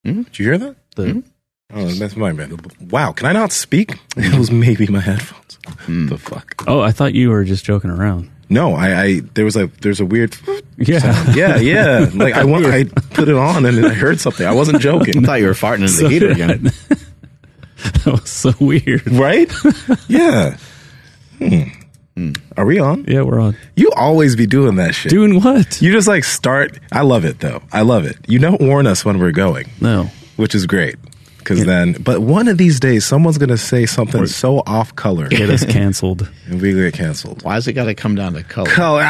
Did you hear that? Oh, that's my bad. Wow, can I not speak? It was maybe my headphones. The fuck? Oh, I thought you were just joking around. No, there's a weird Yeah. sound. Yeah. Like I put it on and then I heard something. I wasn't joking. I thought you were farting into the heater again. That was so weird. Right? Yeah. Are we on? Yeah, we're on. You always be doing that shit. Doing what? You just like start. I love it though. I love it. You don't warn us when we're going, No. which is great. But one of these days, someone's going to say something so off color Get us canceled. and we get canceled. Why has it got to come down to color?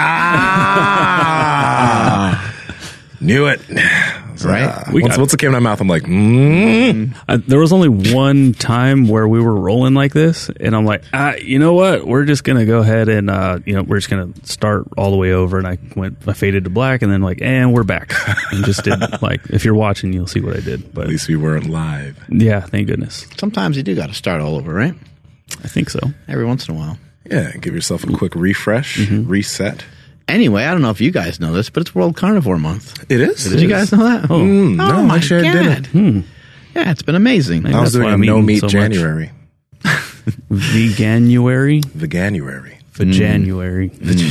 Knew it. Right? Once it came to my mouth, I'm like, There was only one time where we were rolling like this, and I'm like, you know what? We're just gonna go ahead and we're just gonna start all the way over. And I faded to black, and then and we're back. And just did if you're watching, you'll see what I did. But at least we weren't live. yeah, thank goodness. Sometimes you do got to start all over, right? I think so. Every once in a while. Yeah, give yourself a quick refresh, reset. Anyway, I don't know if you guys know this, but it's World Carnivore Month. It is. Did you guys know that? Oh, no, my actually I God. didn't. Yeah, it's been amazing. Maybe I was that's doing why a I'm no eating meat so much. January. Veganuary? Veganuary. For January.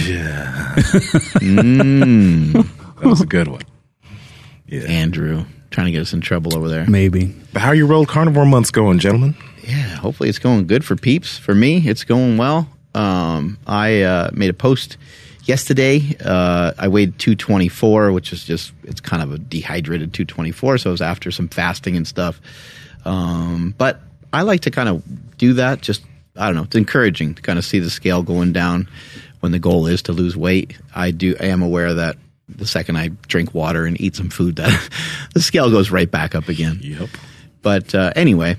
That was a good one. Yeah. Andrew, trying to get us in trouble over there. Maybe. But how are your World Carnivore months going, gentlemen? Yeah, hopefully it's going good for peeps. For me, it's going well. I made a post yesterday. I weighed 224, which is it's kind of a dehydrated 224, so it was after some fasting and stuff. But I like to kind of do that. Just, I don't know, it's encouraging to kind of see the scale going down when the goal is to lose weight. I am aware that the second I drink water and eat some food, that the scale goes right back up again. Yep. But anyway,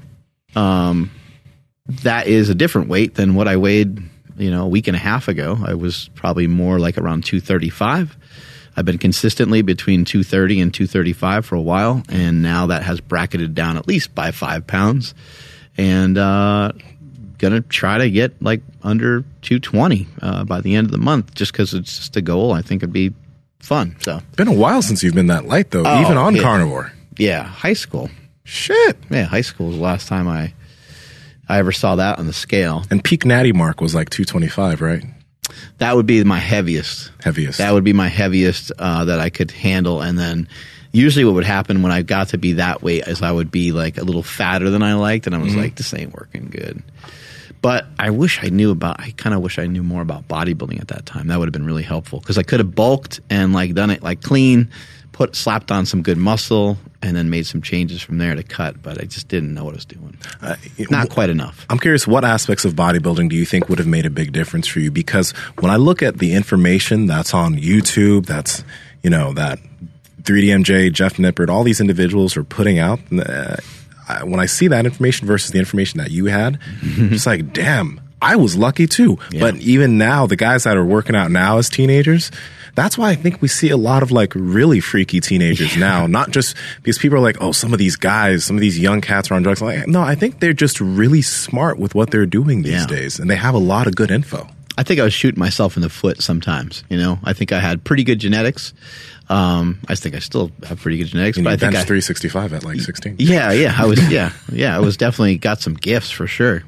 that is a different weight than what I weighed, a week and a half ago. I was probably more like around 235. I've been consistently between 230 and 235 for a while, and now that has bracketed down at least by 5 pounds. And gonna try to get under 220 by the end of the month, just because it's just a goal. I think it'd be fun. So Been a while since you've been that light, though, even on carnivore. Yeah, high school. Shit. Yeah, high school was the last time I ever saw that on the scale. And peak natty mark was 225, right? That would be my heaviest. Heaviest. That would be my heaviest that I could handle. And then usually what would happen when I got to be that weight is I would be a little fatter than I liked. And I was like, this ain't working good. But I kind of wish I knew more about bodybuilding at that time. That would have been really helpful because I could have bulked and done it clean, slapped on some good muscle, and then made some changes from there to cut. But I just didn't know what I was doing. Not quite enough. I'm curious, what aspects of bodybuilding do you think would have made a big difference for you? Because when I look at the information that's on YouTube, that's, that 3DMJ, Jeff Nippert, all these individuals are putting out, when I see that information versus the information that you had, it's damn, I was lucky too. Yeah. But even now, the guys that are working out now as teenagers, that's why I think we see a lot of really freaky teenagers now, not just because people are oh, some of these guys, some of these young cats are on drugs. No, I think they're just really smart with what they're doing these days, and they have a lot of good info. I think I was shooting myself in the foot sometimes. I think I had pretty good genetics. I think I still have pretty good genetics. And but you I think benched 365 at 16. Yeah, I was. I was definitely got some gifts for sure.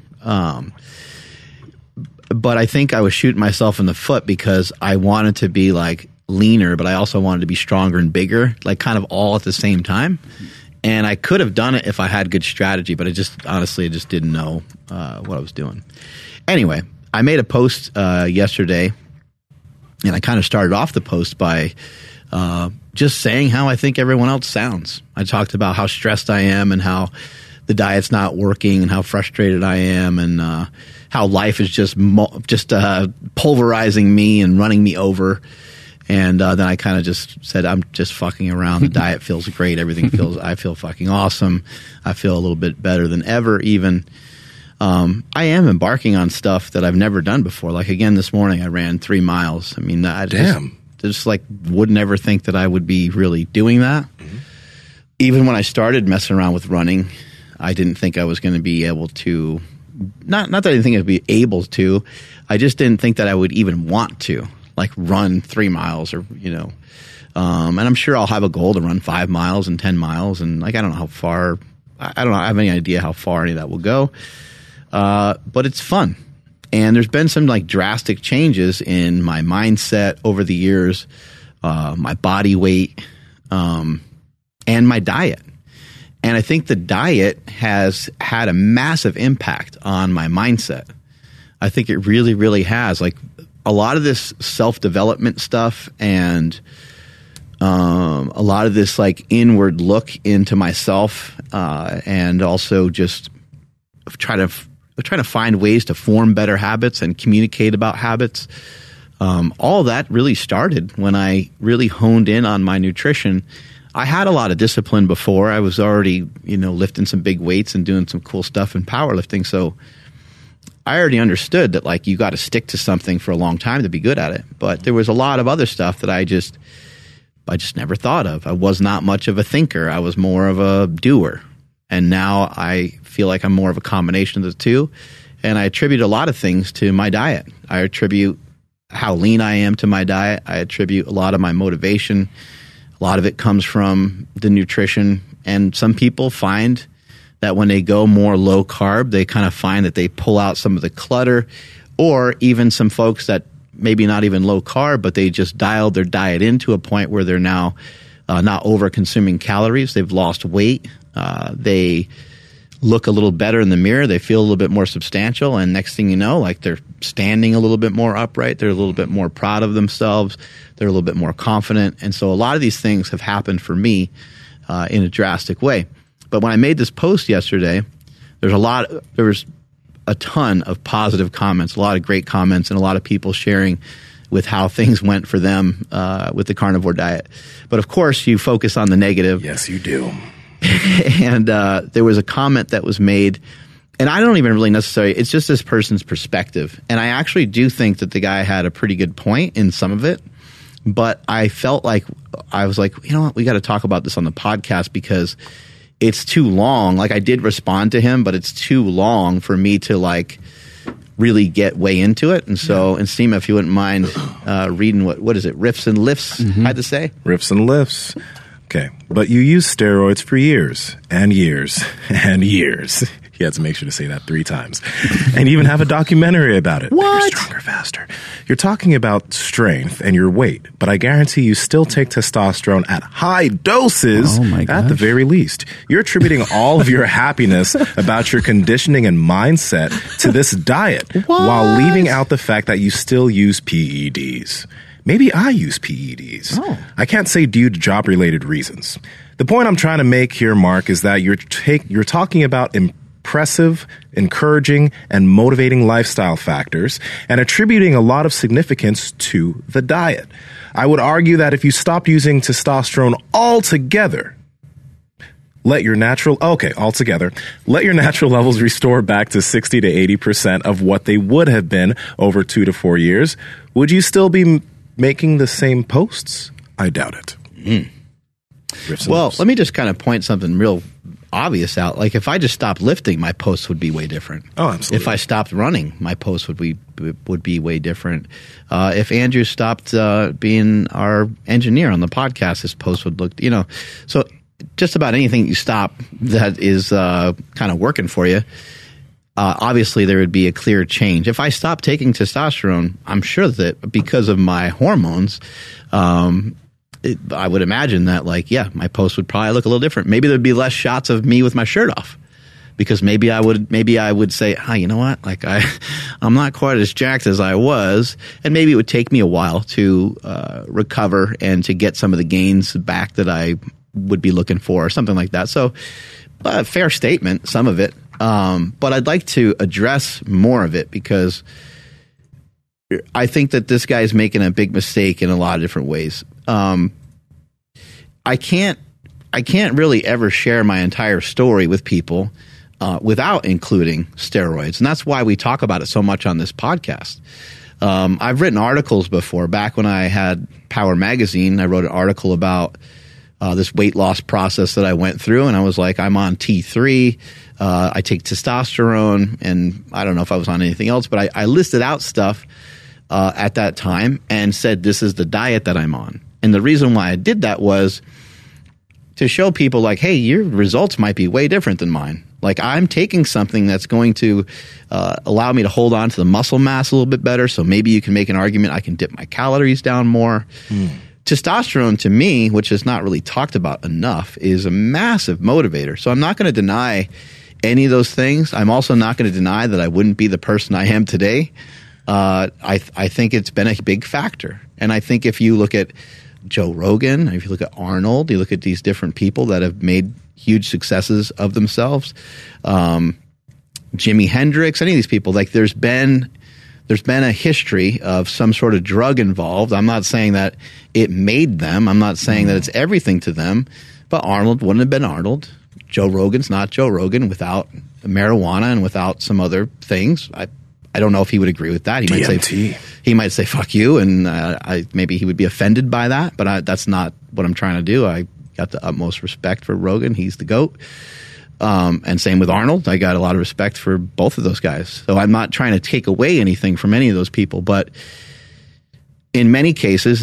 But I think I was shooting myself in the foot because I wanted to be leaner, but I also wanted to be stronger and bigger, kind of all at the same time. And I could have done it if I had good strategy, but I just didn't know what I was doing. Anyway, I made a post yesterday, and I kind of started off the post by just saying how I think everyone else sounds. I talked about how stressed I am and how the diet's not working and how frustrated I am and how life is just pulverizing me and running me over. And then I kind of just said, I'm just fucking around. The diet feels great. I feel fucking awesome. I feel a little bit better than ever even. I am embarking on stuff that I've never done before. Again, this morning I ran 3 miles. I mean, I just would never think that I would be really doing that. Mm-hmm. Even when I started messing around with running, I didn't think I was going to be able to, not that I didn't think I'd be able to, I just didn't think that I would even want to run 3 miles or, And I'm sure I'll have a goal to run 5 miles and 10 miles. And like, I don't know how far, I don't have any idea how far any of that will go. But it's fun. And there's been some like drastic changes in my mindset over the years, my body weight, and my diet. And I think the diet has had a massive impact on my mindset. I think it really, really has. Like a lot of this self-development stuff and a lot of this like inward look into myself, and also just try to find ways to form better habits and communicate about habits. All that really started when I really honed in on my nutrition. I had a lot of discipline before. I was already, lifting some big weights and doing some cool stuff in powerlifting. So I already understood that like you got to stick to something for a long time to be good at it. But there was a lot of other stuff that I just never thought of. I was not much of a thinker. I was more of a doer. And now I feel like I'm more of a combination of the two. And I attribute a lot of things to my diet. I attribute how lean I am to my diet. I attribute a lot of my motivation. A lot of it comes from the nutrition. And some people find that when they go more low carb, they kind of find that they pull out some of the clutter, or even some folks that maybe not even low carb, but they just dialed their diet into a point where they're now not over consuming calories. They've lost weight. They look a little better in the mirror. They feel a little bit more substantial. And next thing you know, like they're standing a little bit more upright. They're a little bit more proud of themselves. They're a little bit more confident. And so a lot of these things have happened for me in a drastic way. But when I made this post yesterday, there was a ton of positive comments, a lot of great comments, and a lot of people sharing with how things went for them with the carnivore diet. But of course, you focus on the negative. Yes, you do. And there was a comment that was made, and I don't even really necessarily, it's just this person's perspective. And I actually do think that the guy had a pretty good point in some of it. But I felt like, I was like, you know what, we got to talk about this on the podcast because it's too long. Like I did respond to him, but it's too long for me to like really get way into it. And so, and Seema, if you wouldn't mind reading what is it? Riffs and lifts, I had to say? Riffs and lifts. Okay. But you used steroids for years and years and years. He had to make sure to say that 3 times. And even have a documentary about it. What? You're stronger, faster. You're talking about strength and your weight, but I guarantee you still take testosterone at high doses at the very least. You're attributing all of your happiness about your conditioning and mindset to this diet while leaving out the fact that you still use PEDs. Maybe I use PEDs. I can't say due to job-related reasons. The point I'm trying to make here, Mark, is that you're talking about impressive, encouraging, and motivating lifestyle factors and attributing a lot of significance to the diet. I would argue that if you stop using testosterone altogether, let your natural levels restore back to 60 to 80% of what they would have been over 2 to 4 years, would you still be making the same posts? I doubt it. Well, let me just kind of point something real obvious out. Like if I just stopped lifting, my posts would be way different. Oh, absolutely. If I stopped running, my posts would be way different. If Andrew stopped being our engineer on the podcast, his posts would look, so just about anything you stop that is kind of working for you, obviously there would be a clear change. If I stopped taking testosterone, I'm sure that because of my hormones, I would imagine that my post would probably look a little different. Maybe there'd be less shots of me with my shirt off because maybe I would say, you know what? Like I'm not quite as jacked as I was. And maybe it would take me a while to recover and to get some of the gains back that I would be looking for or something like that. So fair statement, some of it. But I'd like to address more of it because I think that this guy's making a big mistake in a lot of different ways. I can't really ever share my entire story with people without including steroids. And that's why we talk about it so much on this podcast. I've written articles before. Back when I had Power Magazine, I wrote an article about this weight loss process that I went through. And I was like, I'm on T3. I take testosterone. And I don't know if I was on anything else, but I listed out stuff at that time and said, this is the diet that I'm on. And the reason why I did that was to show people like, hey, your results might be way different than mine. Like I'm taking something that's going to allow me to hold on to the muscle mass a little bit better. So maybe you can make an argument I can dip my calories down more. Testosterone to me, which is not really talked about enough, is a massive motivator. So I'm not going to deny any of those things. I'm also not going to deny that I wouldn't be the person I am today. I think it's been a big factor. And I think if you look at Joe Rogan, if you look at Arnold, you look at these different people that have made huge successes of themselves, Jimi Hendrix, any of these people, like there's been a history of some sort of drug involved. I'm not saying that it made them. I'm not saying that it's everything to them, but Arnold wouldn't have been Arnold. Joe Rogan's not Joe Rogan without marijuana and without some other things. I don't know if he would agree with that. He might say "fuck you," and maybe he would be offended by that. But that's not what I'm trying to do. I got the utmost respect for Rogan. He's the GOAT. And same with Arnold. I got a lot of respect for both of those guys. So I'm not trying to take away anything from any of those people. But in many cases,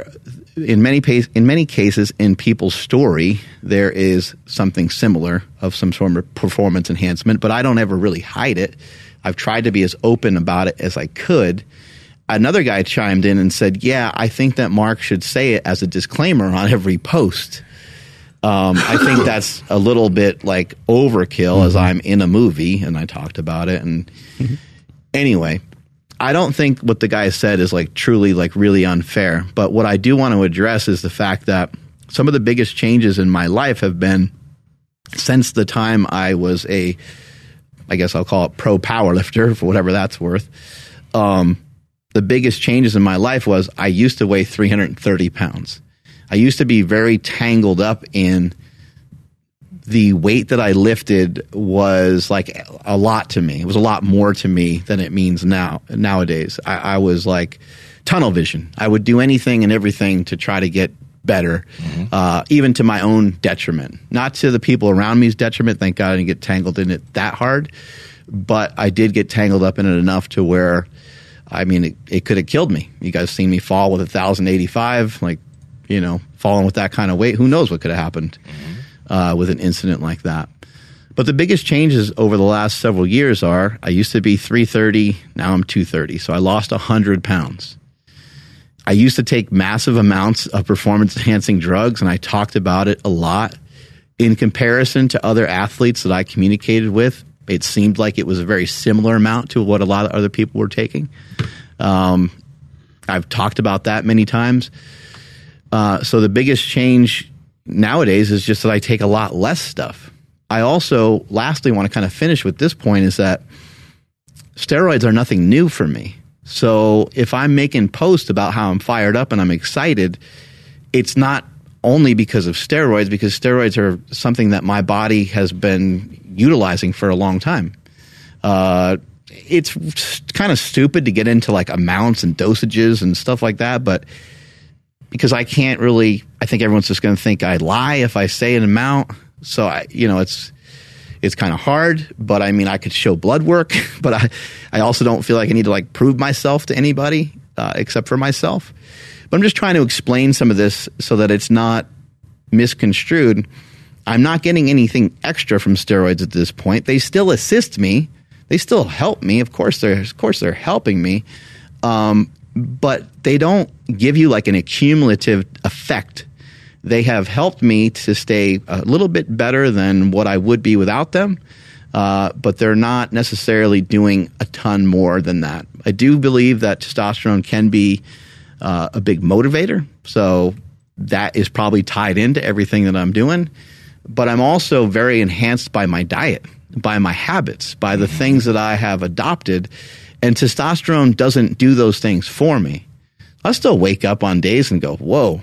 in people's story, there is something similar of some sort of performance enhancement. But I don't ever really hide it. I've tried to be as open about it as I could. Another guy chimed in and said, yeah, I think that Mark should say it as a disclaimer on every post. I think that's a little bit like overkill as I'm in a movie and I talked about it. And anyway, I don't think what the guy said is like truly like really unfair. But what I do want to address is the fact that some of the biggest changes in my life have been since the time I was I guess I'll call it pro powerlifter for whatever that's worth. The biggest changes in my life was I used to weigh 330 pounds. I used to be very tangled up in the weight that I lifted was like a lot to me. It was a lot more to me than it means nowadays. I was like tunnel vision. I would do anything and everything to try to get better, even to my own detriment. Not to the people around me's detriment. Thank God I didn't get tangled in it that hard. But I did get tangled up in it enough to where, I mean, it could have killed me. You guys seen me fall with 1,085, like, you know, falling with that kind of weight. Who knows what could have happened with an incident like that. But the biggest changes over the last several years are I used to be 330. Now I'm 230. So I lost 100 pounds. I used to take massive amounts of performance-enhancing drugs, and I talked about it a lot. In comparison to other athletes that I communicated with, it seemed like it was a very similar amount to what a lot of other people were taking. I've talked about that many times. So the biggest change nowadays is just that I take a lot less stuff. I also, lastly, want to kind of finish with this point is that steroids are nothing new for me. So if I'm making posts about how I'm fired up and I'm excited, it's not only because of steroids, because steroids are something that my body has been utilizing for a long time. It's kind of stupid to get into like amounts and dosages and stuff like that, but because I can't really, I think everyone's just going to think I lie if I say an amount. So it's kind of hard, but I mean, I could show blood work, but I also don't feel like I need to like prove myself to anybody except for myself. But I'm just trying to explain some of this so that it's not misconstrued. I'm not getting anything extra from steroids at this point. They still assist me. They still help me. Of course they're helping me. But they don't give you like an accumulative effect. They have helped me to stay a little bit better than what I would be without them, but they're not necessarily doing a ton more than that. I do believe that testosterone can be a big motivator, so that is probably tied into everything that I'm doing. But I'm also very enhanced by my diet, by my habits, by the things that I have adopted, and testosterone doesn't do those things for me. I still wake up on days and go, whoa,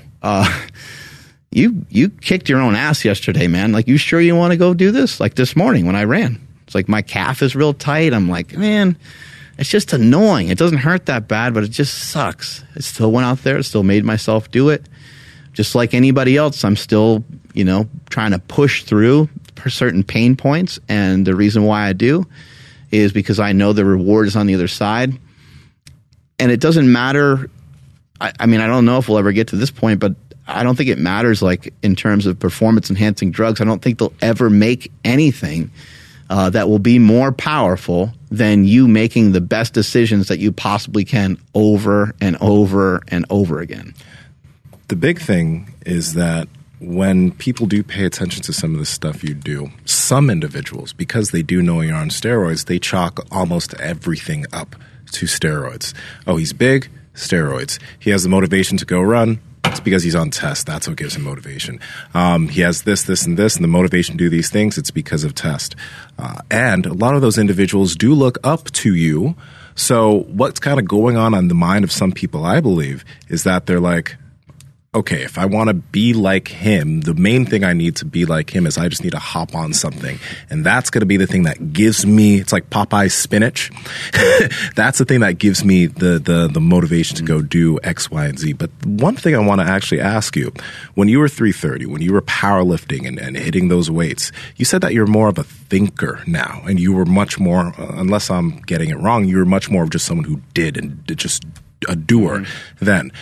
you kicked your own ass yesterday, man. Like, you sure you want to go do this? Like this morning when I ran, it's like my calf is real tight. I'm like, man, it's just annoying. It doesn't hurt that bad, but it just sucks. I still went out there, still made myself do it. Just like anybody else, I'm still, trying to push through certain pain points. And the reason why I do is because I know the reward is on the other side. And it doesn't matter I mean, I don't know if we'll ever get to this point, but I don't think it matters, like, in terms of performance-enhancing drugs. I don't think they'll ever make anything that will be more powerful than you making the best decisions that you possibly can over and over and over again. The big thing is that when people do pay attention to some of the stuff you do, some individuals, because they do know you're on steroids, they chalk almost everything up to steroids. Oh, he's big, steroids. He has the motivation to go run. It's because he's on test. That's what gives him motivation. He has this, and this, and the motivation to do these things. It's because of test. And a lot of those individuals do look up to you. So what's kind of going on the mind of some people, I believe, is that they're like, okay, if I want to be like him, the main thing I need to be like him is I just need to hop on something. And that's going to be the thing that gives me, it's like Popeye's spinach. That's the thing that gives me the motivation to go do X, Y, and Z. But one thing I want to actually ask you, when you were 330, when you were powerlifting and hitting those weights, you said that you're more of a thinker now. And you were much more, unless I'm getting it wrong, you were much more of just someone who did and just a doer then.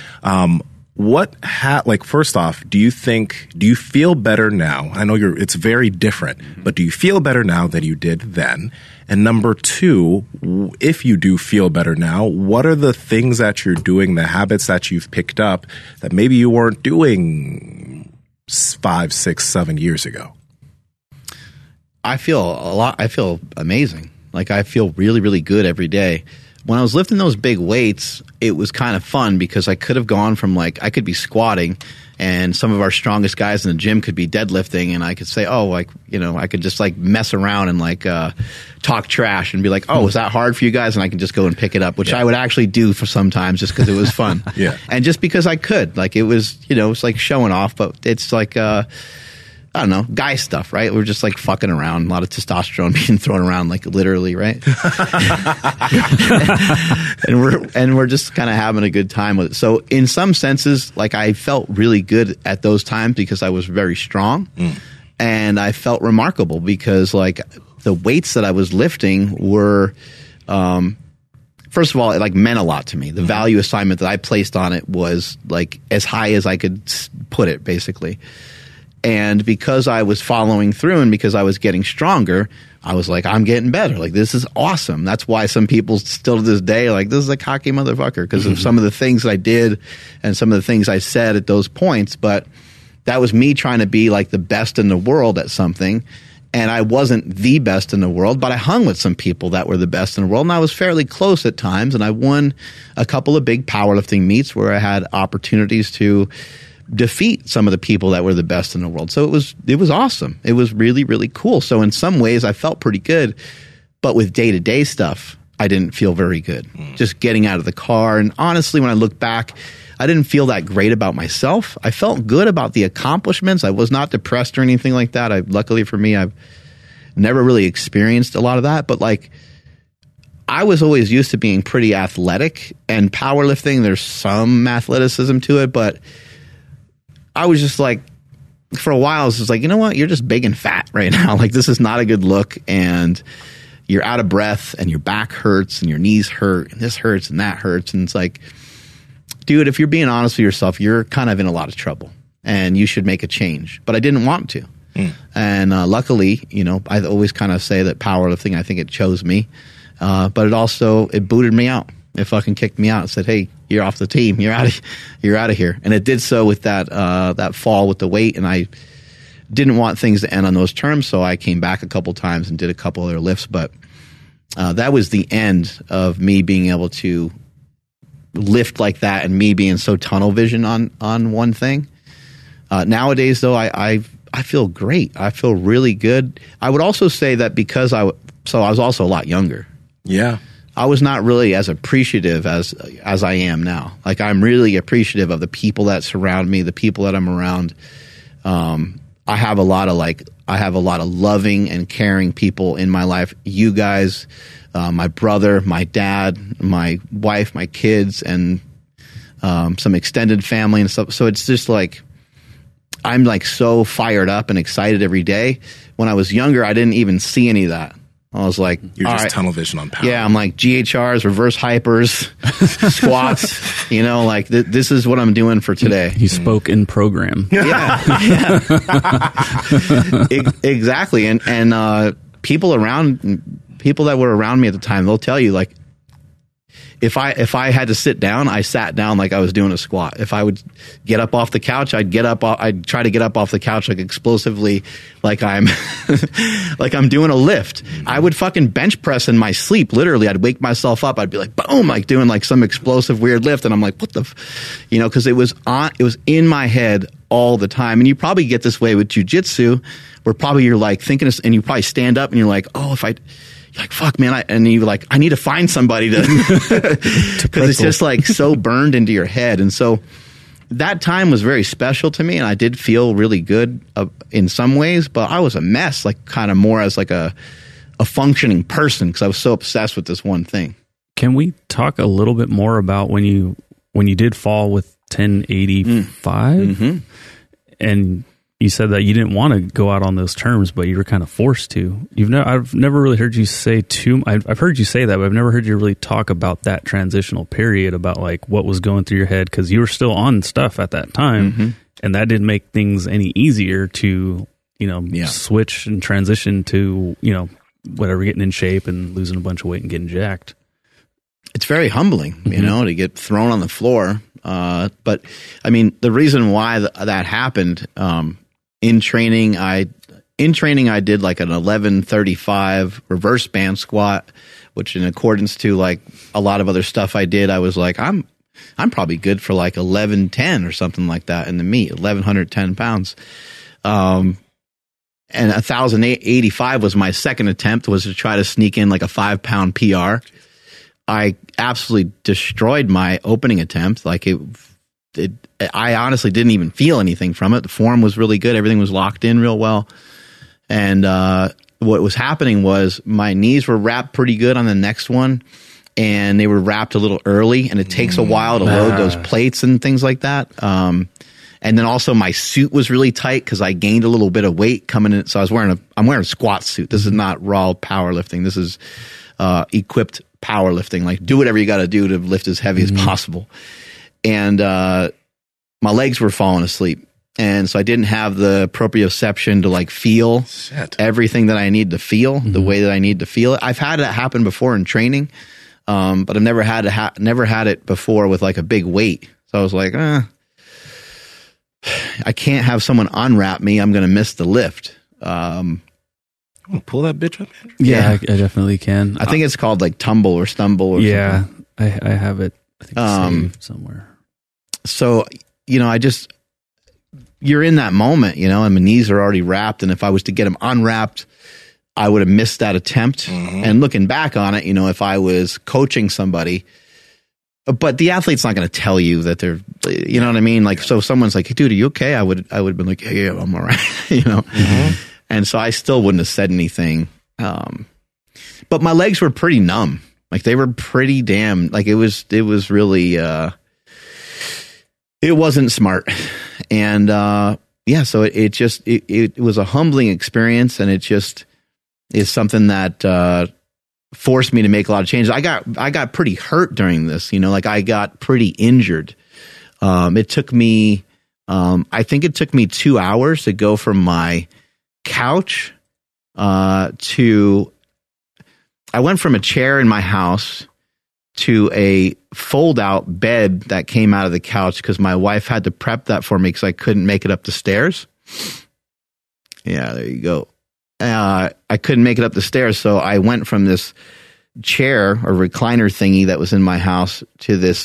First off, do you feel better now? I know it's very different, but do you feel better now than you did then? And number two, if you do feel better now, what are the things that you're doing, the habits that you've picked up that maybe you weren't doing 5, 6, 7 years ago? I feel amazing. Like, I feel really, really good every day. When I was lifting those big weights, it was kind of fun because I could have gone from, like, I could be squatting and some of our strongest guys in the gym could be deadlifting, and I could say, oh, like, you know, I could just, like, mess around and, like, talk trash and be like, oh, is that hard for you guys? And I can just go and pick it up, which I would actually do for sometimes just because it was fun. And just because I could. Like, it was, you know, it's like showing off, but it's like, I don't know, guy stuff, right? We're just like fucking around, a lot of testosterone being thrown around, like literally, right? and we're just kind of having a good time with it. So in some senses, like, I felt really good at those times because I was very strong, and I felt remarkable because, like, the weights that I was lifting were, first of all, it, like, meant a lot to me. The value assignment that I placed on it was, like, as high as I could put it, basically. And because I was following through and because I was getting stronger, I was like, I'm getting better. Like, this is awesome. That's why some people still to this day are like, this is a cocky motherfucker, because of some of the things that I did and some of the things I said at those points. But that was me trying to be like the best in the world at something. And I wasn't the best in the world, but I hung with some people that were the best in the world. And I was fairly close at times. And I won a couple of big powerlifting meets where I had opportunities to defeat some of the people that were the best in the world. So it was awesome. It was really, really cool. So in some ways I felt pretty good, but with day-to-day stuff, I didn't feel very good. Just getting out of the car. And honestly, when I look back, I didn't feel that great about myself. I felt good about the accomplishments. I was not depressed or anything like that. Luckily for me, I've never really experienced a lot of that, but, like, I was always used to being pretty athletic, and powerlifting, there's some athleticism to it, but I was just like, for a while, I was just like, you know what? You're just big and fat right now. Like, this is not a good look, and you're out of breath, and your back hurts, and your knees hurt, and this hurts, and that hurts. And it's like, dude, if you're being honest with yourself, you're kind of in a lot of trouble, and you should make a change. But I didn't want to. And luckily, you know, I always kind of say that powerlifting, I think it chose me. But it booted me out. It fucking kicked me out and said, hey, you're off the team. You're out of here. And it did so with that fall with the weight. And I didn't want things to end on those terms. So I came back a couple times and did a couple other lifts. But that was the end of me being able to lift like that and me being so tunnel vision on one thing. Nowadays, though, I feel great. I feel really good. I would also say that because I was also a lot younger. Yeah. I was not really as appreciative as I am now. Like, I'm really appreciative of the people that surround me, the people that I'm around. I have a lot of loving and caring people in my life. You guys, my brother, my dad, my wife, my kids, and some extended family and stuff. So it's just like, I'm like so fired up and excited every day. When I was younger, I didn't even see any of that. I was like, You're all just right. tunnel vision on power. Yeah, I'm like GHRs, reverse hypers, squats, like this is what I'm doing for today. You spoke in program. Yeah. Exactly. And people that were around me at the time, they'll tell you, like, if I had to sit down, I sat down like I was doing a squat. If I would get up off the couch, I'd try to get up off the couch like explosively, like I'm like I'm doing a lift. I would fucking bench press in my sleep. Literally, I'd wake myself up. I'd be like, boom, like doing like some explosive weird lift, and I'm like, what the, because it was in my head all the time. And you probably get this way with jujitsu, where probably you're like thinking, and you probably stand up and you're like, oh, you're like, fuck, man. And you're like, I need to find somebody to, because it's just like so burned into your head. And so that time was very special to me. And I did feel really good in some ways, but I was a mess, like kind of more as like a functioning person, because I was so obsessed with this one thing. Can we talk a little bit more about when you did fall with 1085? Mm-hmm. And you said that you didn't want to go out on those terms, but you were kind of forced to. I've never really heard you say I've heard you say that, but I've never heard you really talk about that transitional period, about like what was going through your head, because you were still on stuff at that time, Mm-hmm. and that didn't make things any easier to switch and transition to whatever, getting in shape and losing a bunch of weight and getting jacked. It's very humbling, to get thrown on the floor. But I mean, the reason why that happened, in training, I did like an 1135 reverse band squat, which in accordance to like a lot of other stuff I did, I was like, I'm probably good for like 1110 or something like that in the meet, 1110 pounds. And 1085 was my second attempt, was to try to sneak in like a 5-pound PR. I absolutely destroyed my opening attempt. Like I honestly didn't even feel anything from it. The form was really good. Everything was locked in real well. And what was happening was my knees were wrapped pretty good on the next one, and they were wrapped a little early, and it takes a while to load those plates and things like that. And then also my suit was really tight because I gained a little bit of weight coming in. So I'm wearing a squat suit. This is not raw powerlifting. This is equipped powerlifting. Like, do whatever you got to do to lift as heavy as possible. And my legs were falling asleep. And so I didn't have the proprioception to like feel everything that I need to feel the way that I need to feel it. I've had it happen before in training, but I've never had it before with like a big weight. So I was like, I can't have someone unwrap me. I'm going to miss the lift. Pull that bitch up, Andrew? Yeah, I definitely can. I think it's called like tumble or stumble or something. I have it, I think, saved somewhere. So, you're in that moment, and my knees are already wrapped. And if I was to get them unwrapped, I would have missed that attempt. Mm-hmm. And looking back on it, if I was coaching somebody, but the athlete's not going to tell you that they're, you know what I mean? Like, so if someone's like, hey, dude, are you okay? I would have been like, yeah, I'm all right. Mm-hmm. And so I still wouldn't have said anything. But my legs were pretty numb. Like, they were pretty damn, like it was really, it wasn't smart. And, so it was a humbling experience, and it just is something that, forced me to make a lot of changes. I got pretty hurt during this, like I got pretty injured. It took me, I think it took me 2 hours to go from my couch, I went from a chair in my house to a fold-out bed that came out of the couch because my wife had to prep that for me because I couldn't make it up the stairs. Yeah, there you go. I couldn't make it up the stairs, so I went from this chair or recliner thingy that was in my house to this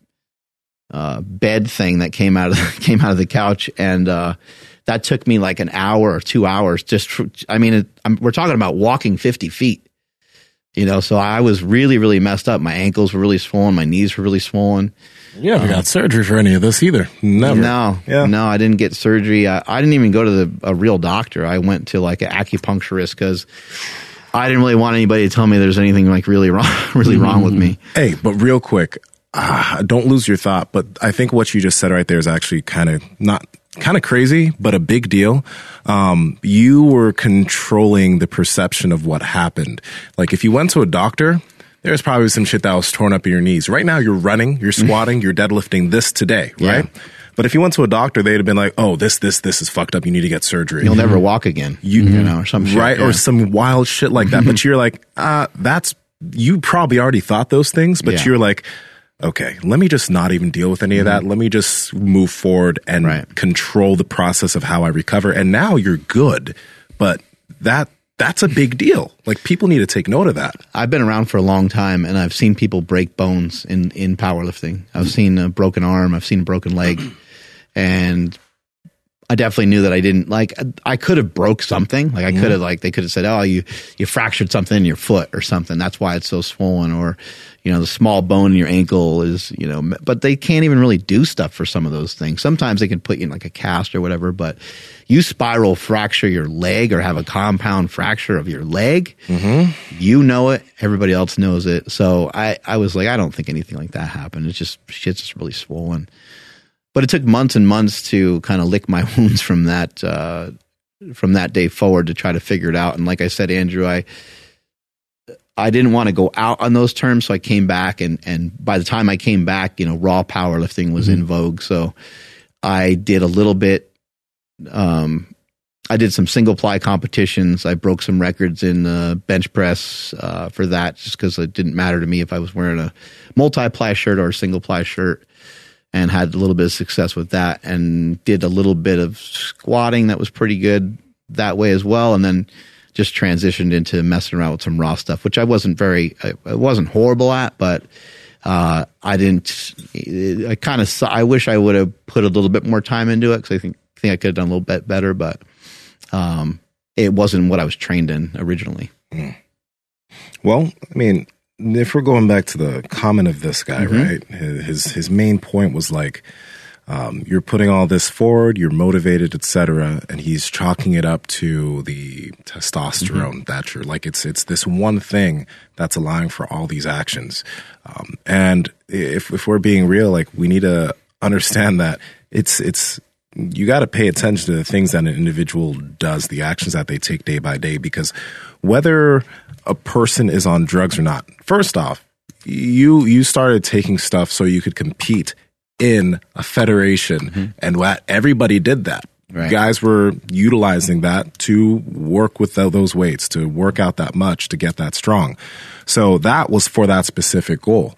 bed thing that came out of the couch, and that took me like an hour or 2 hours. We're talking about walking 50 feet. So I was really, really messed up. My ankles were really swollen. My knees were really swollen. You haven't got surgery for any of this either. Never. No, I didn't get surgery. I didn't even go to a real doctor. I went to like an acupuncturist because I didn't really want anybody to tell me there's anything like really wrong with me. Hey, but real quick, don't lose your thought. But I think what you just said right there is actually kind of not kind of crazy, but a big deal. You were controlling the perception of what happened. Like if you went to a doctor, there's probably some shit that was torn up in your knees. Right now, you're running, you're squatting, you're deadlifting this today, right? Yeah. But if you went to a doctor, they'd have been like, "Oh, this is fucked up. You need to get surgery. You'll never walk again." You know, or some shit, right, or some wild shit like that. But you're like, you probably already thought those things, but you're like, okay, let me just not even deal with any of that. Let me just move forward and control the process of how I recover. And now you're good, but that's a big deal. Like people need to take note of that. I've been around for a long time, and I've seen people break bones in powerlifting. I've seen a broken arm. I've seen a broken leg. And I definitely knew that I didn't I could have broke something. Like I could have they could have said, "Oh, you fractured something in your foot or something. That's why it's so swollen." Or, the small bone in your ankle is, but they can't even really do stuff for some of those things. Sometimes they can put you in like a cast or whatever, but you spiral fracture your leg or have a compound fracture of your leg. You know it. Everybody else knows it. So I was like, I don't think anything like that happened. It's just, shit's just really swollen. But it took months and months to kind of lick my wounds from that day forward to try to figure it out. And like I said, Andrew, I didn't want to go out on those terms, so I came back. And by the time I came back, raw powerlifting was in vogue. So I did a little bit. I did some single ply competitions. I broke some records in bench press for that, just because it didn't matter to me if I was wearing a multi-ply shirt or a single ply shirt. And had a little bit of success with that, and did a little bit of squatting that was pretty good that way as well. And then just transitioned into messing around with some raw stuff, which I wasn't horrible at, but I wish I would have put a little bit more time into it, because I think I could have done a little bit better, but it wasn't what I was trained in originally. Well, I mean, if we're going back to the comment of this guy, right? His main point was like, you're putting all this forward, you're motivated, etc., and he's chalking it up to the testosterone that you're like. It's this one thing that's allowing for all these actions. And if we're being real, like we need to understand that it's you got to pay attention to the things that an individual does, the actions that they take day by day, because whether a person is on drugs or not, first off, you started taking stuff so you could compete in a federation, and everybody did that. Right. Guys were utilizing that to work with those weights, to work out that much, to get that strong. So that was for that specific goal.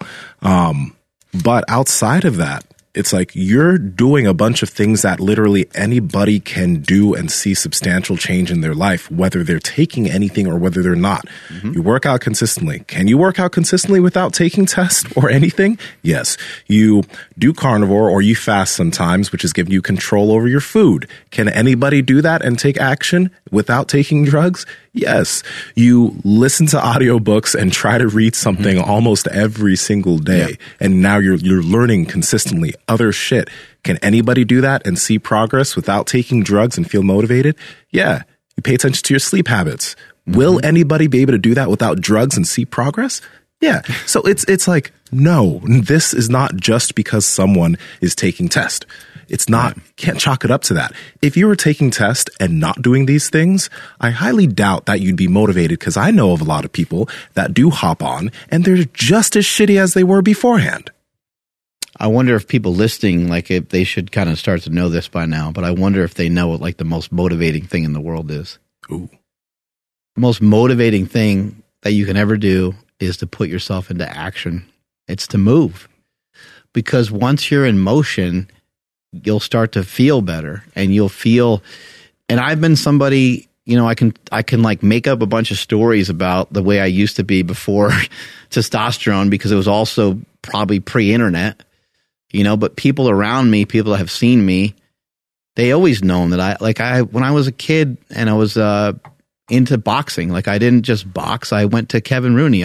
But outside of that, it's like you're doing a bunch of things that literally anybody can do and see substantial change in their life, whether they're taking anything or whether they're not. You work out consistently. Can you work out consistently without taking tests or anything? Yes. You do carnivore or you fast sometimes, which is giving you control over your food. Can anybody do that and take action without taking drugs? Yes. You listen to audiobooks and try to read something almost every single day. And now you're learning consistently other shit. Can anybody do that and see progress without taking drugs and feel motivated? Yeah. You pay attention to your sleep habits. Will anybody be able to do that without drugs and see progress? Yeah. So it's like, no, this is not just because someone is taking tests. It's not, can't chalk it up to that. If you were taking tests and not doing these things, I highly doubt that you'd be motivated, because I know of a lot of people that do hop on and they're just as shitty as they were beforehand. I wonder if people listening, like if they should kind of start to know this by now, but I wonder if they know what like the most motivating thing in the world is. Ooh. The most motivating thing that you can ever do is to put yourself into action. It's to move. Because once you're in motion, you'll start to feel better, and you'll feel, and I've been somebody, I can like make up a bunch of stories about the way I used to be before testosterone, because it was also probably pre-internet, but people around me, people that have seen me, they always known that when I was a kid and I was into boxing, like I didn't just box, I went to Kevin Rooney.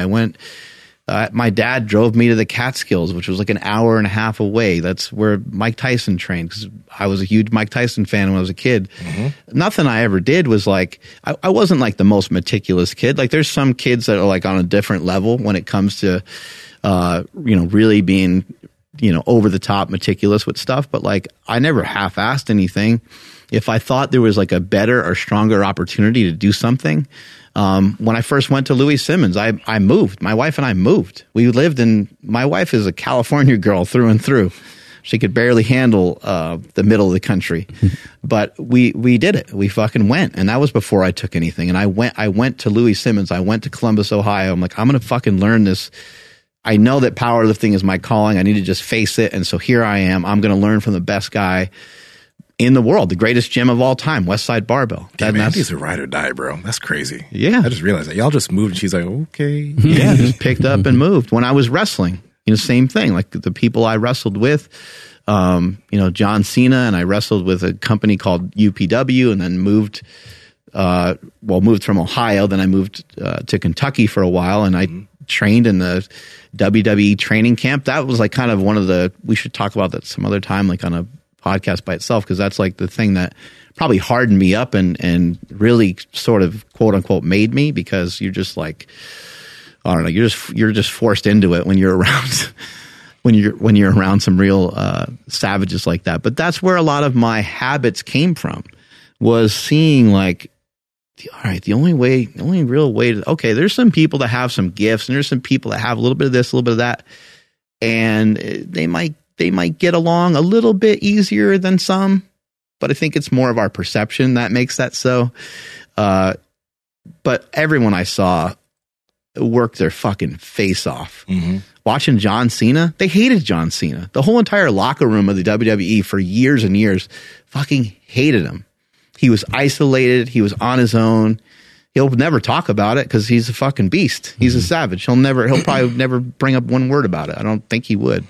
My dad drove me to the Catskills, which was like an hour and a half away. That's where Mike Tyson trained, because I was a huge Mike Tyson fan when I was a kid. Nothing I ever did was like, I wasn't like the most meticulous kid. Like there's some kids that are like on a different level when it comes to, really being over the top meticulous with stuff, but like I never half-assed anything. If I thought there was like a better or stronger opportunity to do something, when I first went to Louis Simmons, I moved. My wife and I moved. My wife is a California girl through and through. She could barely handle the middle of the country, but we did it. We fucking went, and that was before I took anything. And I went to Louis Simmons. I went to Columbus, Ohio. I'm like, I'm gonna fucking learn this. I know that powerlifting is my calling. I need to just face it. And so here I am. I'm gonna learn from the best guy in the world, the greatest gym of all time, Westside Barbell. Damn, Andy's a ride or die, bro. That's crazy. Yeah, I just realized that y'all just moved. And she's like, okay, yeah, just picked up and moved. When I was wrestling, same thing. Like the people I wrestled with, John Cena, and I wrestled with a company called UPW, and then moved from Ohio. Then I moved to Kentucky for a while, and I trained in the WWE training camp. That was like kind of we should talk about that some other time, like on a podcast by itself, because that's like the thing that probably hardened me up and really sort of quote unquote made me, because you're just like, I don't know, you're just forced into it when you're around when you're around some real savages like that. But that's where a lot of my habits came from, was seeing like, all right, the only real way to, okay, there's some people that have some gifts, and there's some people that have a little bit of this, a little bit of that, and they might get along a little bit easier than some, but I think it's more of our perception that makes that so. But everyone I saw worked their fucking face off. Mm-hmm. Watching John Cena, they hated John Cena. The whole entire locker room of the WWE for years and years fucking hated him. He was isolated. He was on his own. He'll never talk about it because he's a fucking beast. He's a savage. He'll probably never bring up one word about it. I don't think he would.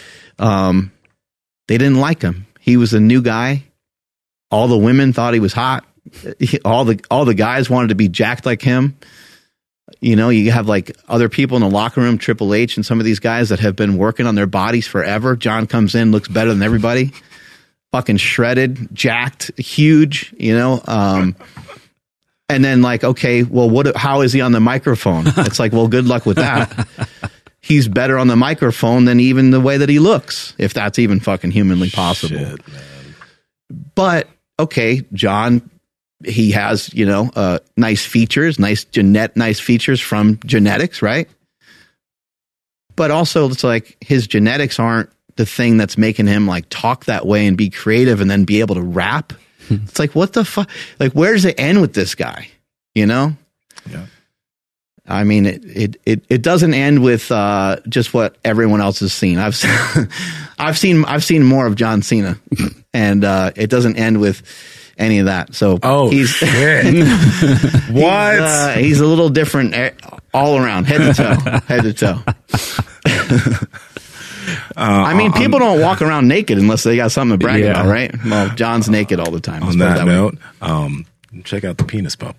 They didn't like him. He was a new guy. All the women thought he was hot. All the guys wanted to be jacked like him. You have like other people in the locker room, Triple H and some of these guys that have been working on their bodies forever. John comes in, looks better than everybody. Fucking shredded, jacked, huge, and then like, okay, well, how is he on the microphone? It's like, well, good luck with that. He's better on the microphone than even the way that he looks, if that's even fucking humanly possible. Shit, man. But okay, John, he has, nice features, nice features from genetics, right? But also it's like his genetics aren't the thing that's making him like talk that way and be creative and then be able to rap. It's like, what the fuck? Like, where does it end with this guy? Yeah. I mean, it doesn't end with just what everyone else has seen. I've seen more of John Cena, and it doesn't end with any of that. So he's shit. What? He's a little different all around, head to toe. I mean, people don't walk around naked unless they got something to brag about, right? Well, John's naked all the time. On that note, check out the penis pump.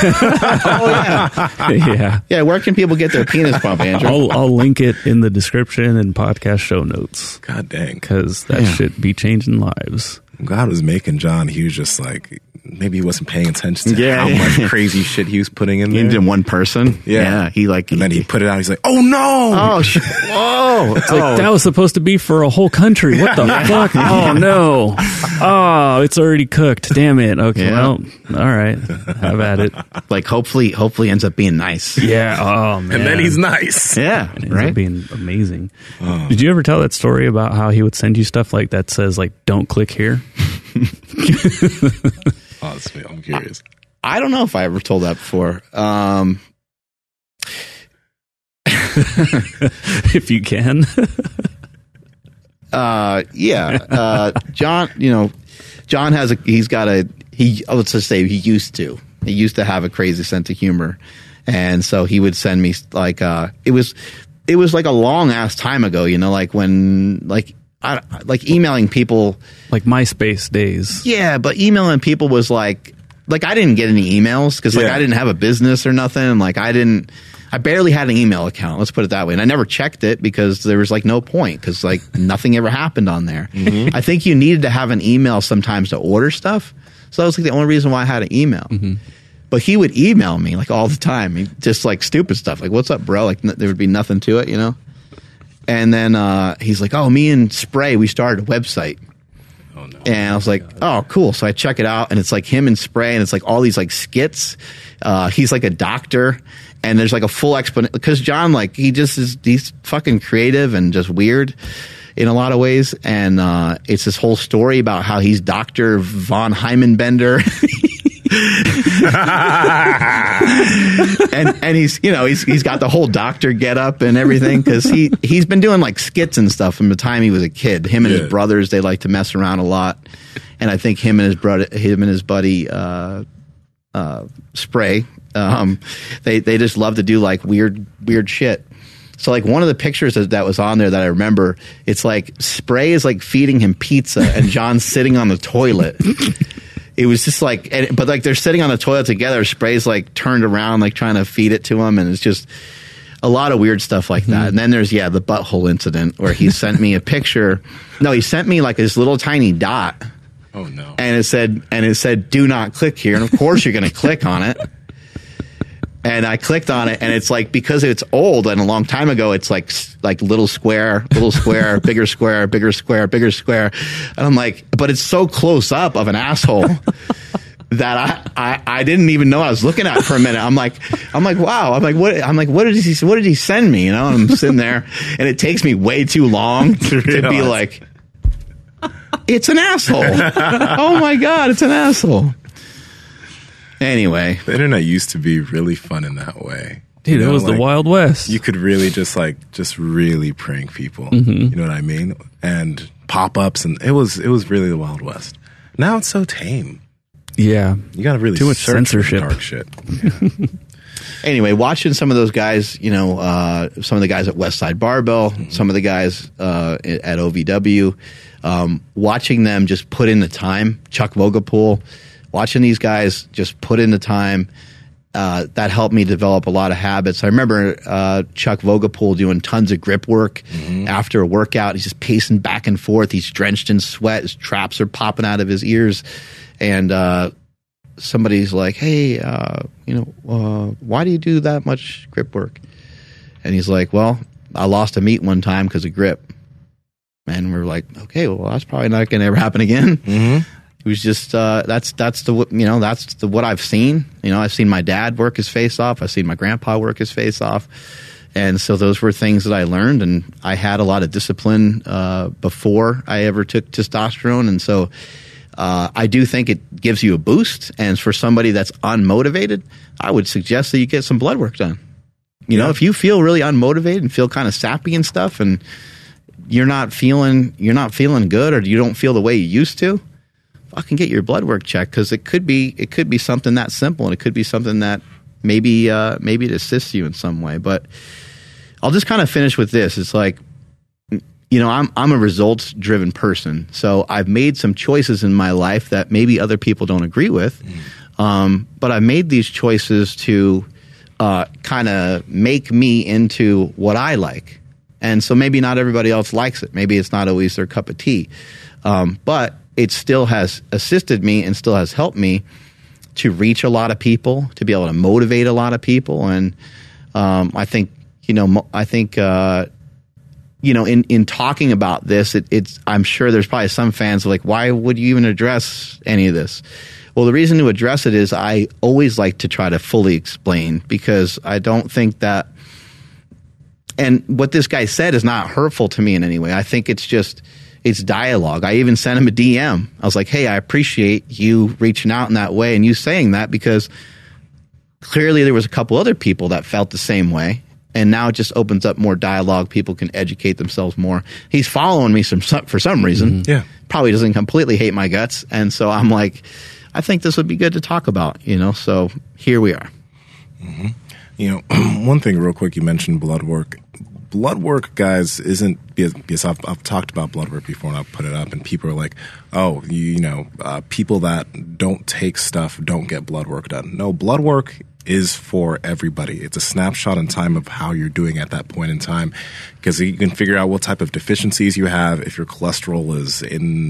Yeah. Where can people get their penis pump, Andrew? I'll link it in the description and podcast show notes. God dang, because that should be changing lives. God was making John Hughes just like, maybe he wasn't paying attention to how much crazy shit he was putting in there. In one person. Yeah. And then he put it out. He's like, oh no. Oh, whoa. It's like, that was supposed to be for a whole country. What the fuck? Oh no. Oh, it's already cooked. Damn it. Okay. Well, all right. Have at it. Like, hopefully ends up being nice. Yeah. Oh man. And then he's nice. Yeah. It ends up being amazing. Oh. Did you ever tell that story about how he would send you stuff like that says like, don't click here? Honestly, I'm curious. I don't know if I ever told that before. If you can. John, John has let's just say he used to have a crazy sense of humor. And so he would send me like, it was like a long ass time ago, like when, like emailing people, like MySpace days. Yeah, but emailing people was like I didn't get any emails because I didn't have a business or nothing. Like I barely had an email account. Let's put it that way. And I never checked it because there was like no point because like nothing ever happened on there. Mm-hmm. I think you needed to have an email sometimes to order stuff. So that was like the only reason why I had an email. Mm-hmm. But he would email me like all the time, just like stupid stuff. Like, what's up, bro? Like there would be nothing to it, And then he's like, oh, me and Spray, we started a website. Oh, no. And I was like, oh, cool. So I check it out, and it's like him and Spray, and it's like all these like skits. He's like a doctor, and there's like a full explanation. Because John, like, he's fucking creative and just weird in a lot of ways. And it's this whole story about how he's Dr. Von Heimenbender. and he's got the whole doctor get up and everything, because he's been doing like skits and stuff from the time he was a kid. Him and his brothers, they like to mess around a lot, and I think him and his buddy Spray, they just love to do like weird shit. So like one of the pictures that was on there that I remember, it's like Spray is like feeding him pizza and John's sitting on the toilet. It was just like, but like they're sitting on the toilet together. Spray's like turned around, like trying to feed it to him, and it's just a lot of weird stuff like that. And then there's the butthole incident where he sent me a picture. No, he sent me like this little tiny dot. Oh no! And it said, "Do not click here." And of course, you're going to click on it. And I clicked on it, and it's like, because it's old and a long time ago, it's like little square, bigger square, bigger square, bigger square. And I'm like, but it's so close up of an asshole that I didn't even know I was looking at it for a minute. I'm like, wow. What did he send me? You know, and I'm sitting there, and it takes me way too long to be like, it's an asshole. Oh my God, it's an asshole. Anyway, the internet used to be really fun in that way. Dude, it was like, the Wild West. You could really just really prank people. You know what I mean? And pop-ups, and it was really the Wild West. Now it's so tame. Yeah. You got to really too much search censorship. For dark shit. Yeah. Anyway, watching some of those guys, some of the guys at Westside Barbell, some of the guys at OVW, watching them just put in the time, Chuck Vogelpohl, watching these guys just put in the time, that helped me develop a lot of habits. I remember Chuck Vogelpohl doing tons of grip work after a workout. He's just pacing back and forth. He's drenched in sweat. His traps are popping out of his ears. And somebody's like, hey, why do you do that much grip work? And he's like, well, I lost a meet one time because of grip. And we're like, okay, well, that's probably not going to ever happen again. Mm-hmm. It was just that's what I've seen. I've seen my dad work his face off. I've seen my grandpa work his face off, and so those were things that I learned. And I had a lot of discipline before I ever took testosterone, and so I do think it gives you a boost. And for somebody that's unmotivated, I would suggest that you get some blood work done. If you feel really unmotivated and feel kind of sappy and stuff, and you're not feeling good, or you don't feel the way you used to, fucking get your blood work checked, because it could be something that simple, and it could be something that maybe it assists you in some way. But I'll just kind of finish with this. It's like, I'm a results driven person, so I've made some choices in my life that maybe other people don't agree with, but I've made these choices to kind of make me into what I like. And so maybe not everybody else likes it. Maybe it's not always their cup of tea, but it still has assisted me and still has helped me to reach a lot of people, to be able to motivate a lot of people. And I think, in talking about this, I'm sure there's probably some fans like, why would you even address any of this? Well, the reason to address it is I always like to try to fully explain, because I don't think that, and what this guy said is not hurtful to me in any way. I think it's dialogue. I even sent him a DM. I was like, hey, I appreciate you reaching out in that way and you saying that, because clearly there was a couple other people that felt the same way. And now it just opens up more dialogue. People can educate themselves more. He's following me for some reason. Yeah. Probably doesn't completely hate my guts. And so I'm like, I think this would be good to talk about, so here we are. Mm-hmm. One thing real quick, you mentioned blood work. Blood work, guys, isn't, because I've talked about blood work before and I've put it up, and people are like, people that don't take stuff don't get blood work done. No, blood work is for everybody. It's a snapshot in time of how you're doing at that point in time, because you can figure out what type of deficiencies you have, if your cholesterol is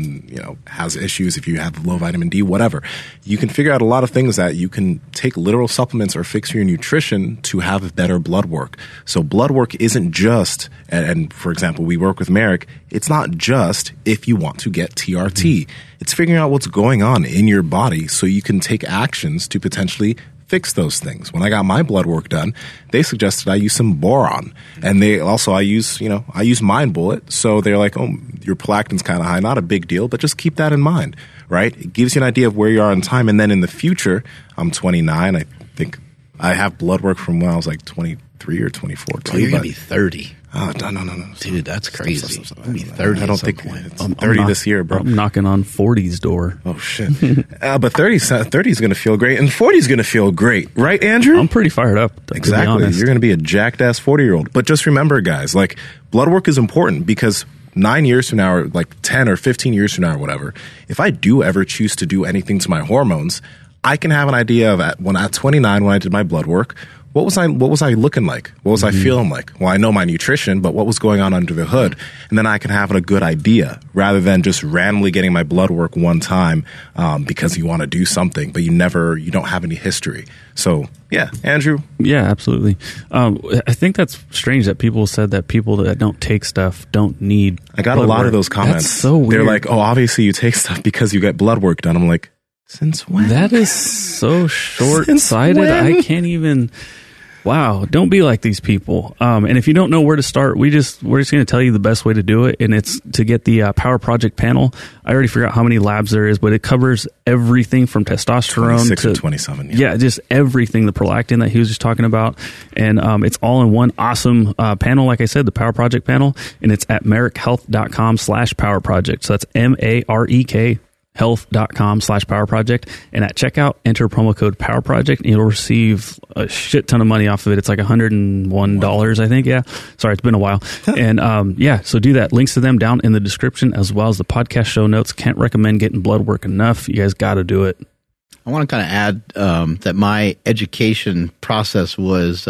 has issues, if you have low vitamin D, whatever. You can figure out a lot of things that you can take literal supplements or fix your nutrition to have better blood work. So blood work isn't just, and for example, we work with Merrick, it's not just if you want to get TRT. It's figuring out what's going on in your body so you can take actions to potentially fix those things. When I got my blood work done, they suggested I use some boron, and I use Mind Bullet. So they're like, oh, your prolactin's kind of high, not a big deal, but just keep that in mind, right? It gives you an idea of where you are in time, and then in the future, I'm 29. I think I have blood work from when I was like 23 or 24. Oh, you're gonna be 30. Oh, no. Dude, that's crazy. Stop. You'll be 30 I don't at some think point. it's 30 this year, bro. I'm knocking on 40's door. Oh, shit. But 30 is going to feel great, and 40 is going to feel great. Right, Andrew? I'm pretty fired up, to be Exactly. honest. You're going to be a jacked-ass 40-year-old. But just remember, guys, like, blood work is important because 9 years from now, or like 10 or 15 years from now or whatever, if I do ever choose to do anything to my hormones, I can have an idea of at 29 when I did my blood work, what was I looking like? What was I feeling like? Well, I know my nutrition, but what was going on under the hood? And then I can have a good idea rather than just randomly getting my blood work one time because you want to do something, but you don't have any history. So, yeah, Andrew? Yeah, absolutely. I think that's strange that people said that people that don't take stuff don't need I got a lot of those comments. That's so weird. They're like, oh, obviously you take stuff because you get blood work done. I'm like, since when? That is so short-sighted. when? I can't even... Wow, don't be like these people. And if you don't know where to start, we're just going to tell you the best way to do it, and it's to get the Power Project panel. I already forgot how many labs there is, but it covers everything from testosterone 26 to or 27. Yeah, just everything, the prolactin that he was just talking about. And it's all in one awesome panel, like I said, the Power Project panel, and it's at merrickhealth.com/Power Project. So that's MAREK health.com/Power Project, and at checkout enter promo code Power Project and you'll receive a shit ton of money off of it. It's like $101, I think. Yeah, sorry, it's been a while. And so do that. Links to them down in the description as well as the podcast show notes. Can't recommend getting blood work enough. You guys got to do it. I want to kind of add that my education process was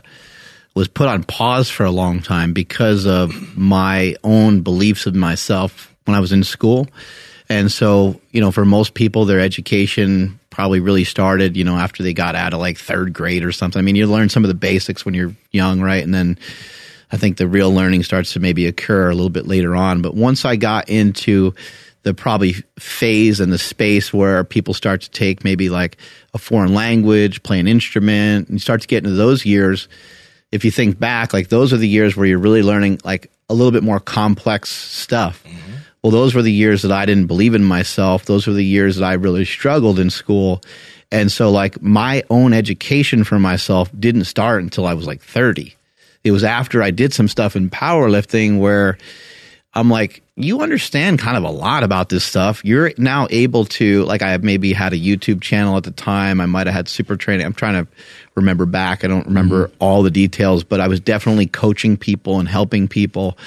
put on pause for a long time because of my own beliefs of myself when I was in school. And so, for most people, their education probably really started, after they got out of like third grade or something. I mean, you learn some of the basics when you're young, right? And then I think the real learning starts to maybe occur a little bit later on. But once I got into the probably phase and the space where people start to take maybe like a foreign language, play an instrument, and you start to get into those years, if you think back, like those are the years where you're really learning like a little bit more complex stuff. Mm-hmm. Well, those were the years that I didn't believe in myself. Those were the years that I really struggled in school. And so like my own education for myself didn't start until I was like 30. It was after I did some stuff in powerlifting where I'm like, you understand kind of a lot about this stuff. You're now able to, like I maybe had a YouTube channel at the time. I might have had super training. I'm trying to remember back. I don't remember all the details, but I was definitely coaching people and helping people.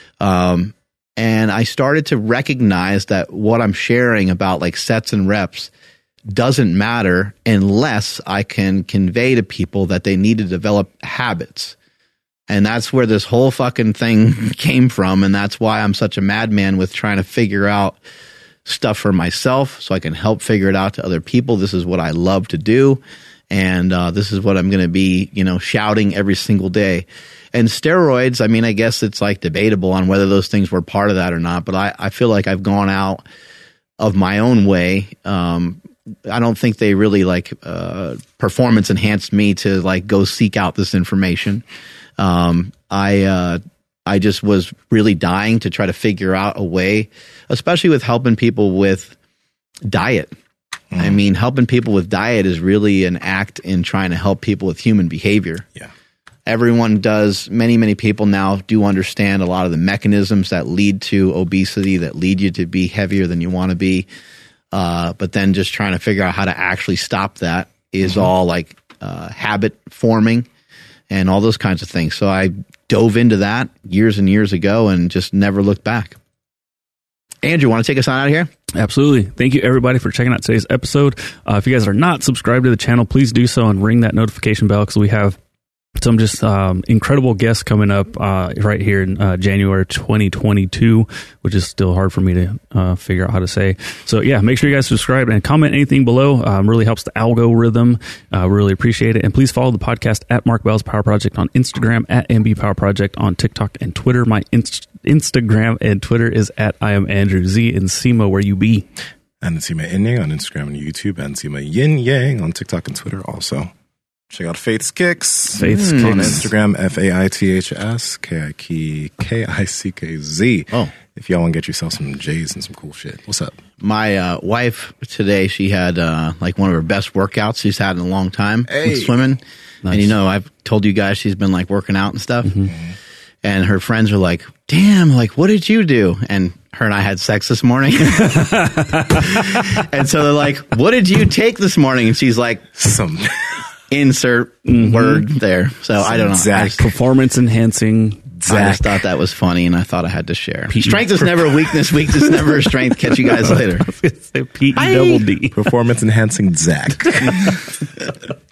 And I started to recognize that what I'm sharing about like sets and reps doesn't matter unless I can convey to people that they need to develop habits. And that's where this whole fucking thing came from. And that's why I'm such a madman with trying to figure out stuff for myself so I can help figure it out to other people. This is what I love to do. And this is what I'm going to be, shouting every single day. And steroids, I mean, I guess it's like debatable on whether those things were part of that or not. But I feel like I've gone out of my own way. I don't think they really like performance enhanced me to like go seek out this information. I just was really dying to try to figure out a way, especially with helping people with diet. I mean, helping people with diet is really an act in trying to help people with human behavior. Yeah. Everyone does. Many people now do understand a lot of the mechanisms that lead to obesity, that lead you to be heavier than you want to be. But then just trying to figure out how to actually stop that is all like habit forming and all those kinds of things. So I dove into that years and years ago and just never looked back. Andrew, want to take us on out of here? Absolutely. Thank you, everybody, for checking out today's episode. If you guys are not subscribed to the channel, please do so and ring that notification bell because we have some just incredible guests coming up right here in January 2022, which is still hard for me to figure out how to say. So, yeah, make sure you guys subscribe and comment anything below. Really helps the algorithm. Really appreciate it. And please follow the podcast at Mark Bell's Power Project on Instagram, at MB Power Project on TikTok and Twitter. My Instagram and Twitter is at I am Andrew Z. And Sima, where you be? And Sima Yin Yang on Instagram and YouTube, and Sima Yin Yang on TikTok and Twitter also. Check out Faith's Kicks. Faith's Kicks. On Instagram, FAITHS, KICKZ. Oh. If y'all want to get yourself some J's and some cool shit. What's up? My wife today, she had like one of her best workouts she's had in a long time Hey. with swimming. Nice. And I've told you guys she's been like working out and stuff. Mm-hmm. And her friends are like, damn, like, what did you do? And her and I had sex this morning. And so they're like, what did you take this morning? And she's like, Some insert word there. So I don't know. Zach. Performance enhancing. I just thought that was funny, and I thought I had to share. Strength is never a weakness. Weakness is never a strength. Catch you guys later. Say Pete double D. performance enhancing Zach.